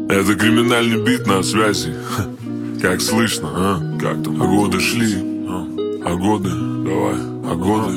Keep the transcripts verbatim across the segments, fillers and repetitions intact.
Это криминальный бит на связи. Как слышно, а? Как там? А годы шли, а, а годы, давай, а годы.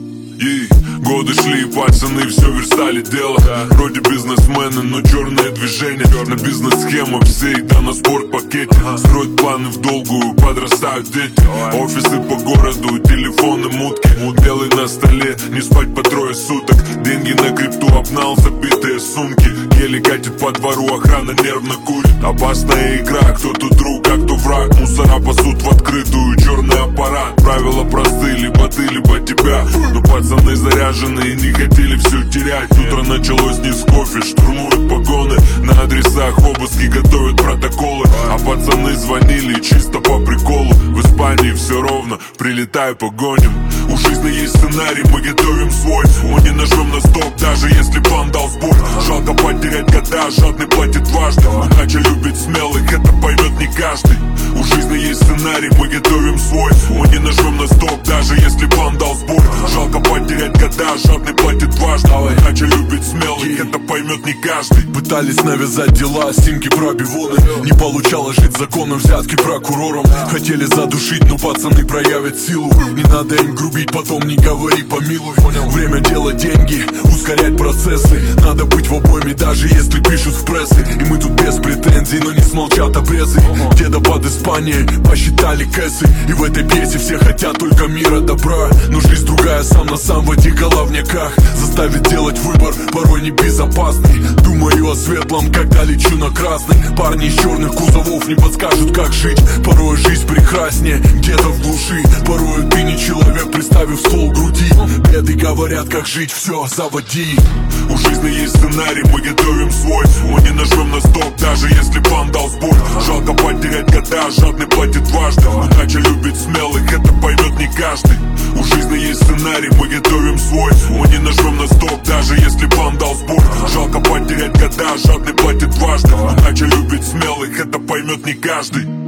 И годы шли, пацаны все верстали дело. Вроде бизнесмены, но черное движение. На бизнес-схемах все еда на спортпакете. Строят планы в долгую, подрастают дети. Офисы по городу, телефоны мутки. Белый на столе, не спать по трое суток. Деньги на крипту обнал, забитые сумки. Еле катит по двору, охрана нервно курит. Опасная игра, кто тут друг, а кто враг. Мусора пасут в открытую, черный аппарат. Правила простые, либо ты, либо тебя. Но пацаны заряженные, не хотели все терять. Утро началось не с кофе, штурмуют погоны. На адресах обыски готовят протоколы. А пацаны звонили чисто по приколу. В Испании все ровно, прилетаю погоним. У жизни есть сценарий, мы готовим свой. Мы не нажмем на стоп, даже если план дал сбой. Жалко потерять года, жадный платит важным. Удача любит смелых, это поймет не каждый. У жизни есть сценарий, мы готовим свой. Мы не нажмем на стоп, даже если план дал сбой. Жалко потерять года, жадный платит важным. Удача любит смелых, это поймет не каждый. Пытались навязать дела, снимки про бивоны. Не получалось жить законом, взятки прокурором. Хотели задушить, но пацаны проявят силу. Не надо им грубить, потом не говори помилуй. Время делать деньги, ускорять процессы. Надо быть в обойме, даже если пишут в прессы. И мы тут без претензий, но не смолчат обрезы. Где-то под Испанией посчитали кэсы. И в этой пьесе все хотят только мира, добра. Но жизнь другая, сам на сам в этих головняках. Заставит делать выбор, порой небезопасный. Думаю о светлом, когда лечу на красный. Парни из черных кузовов не подскажут, как жить. Порой жизнь прекраснее, где-то в глуши. Порой ты не человек, приставив ствол к груди. Беды говорят, как жить, все, заводи. У жизни есть сценарий, мы готовим свой. Мы не нажмем на стоп, даже если план дал сбой. Жалко потерять года, жадный платит важным. Удача любит смелых, это поймет не каждый. У жизни есть сценарий, мы готовим свой. Мы не нажмем на стоп, даже если план дал сбой. Жалко потерять года, жадный платит важным. Удача любит смелых, это поймет не каждый.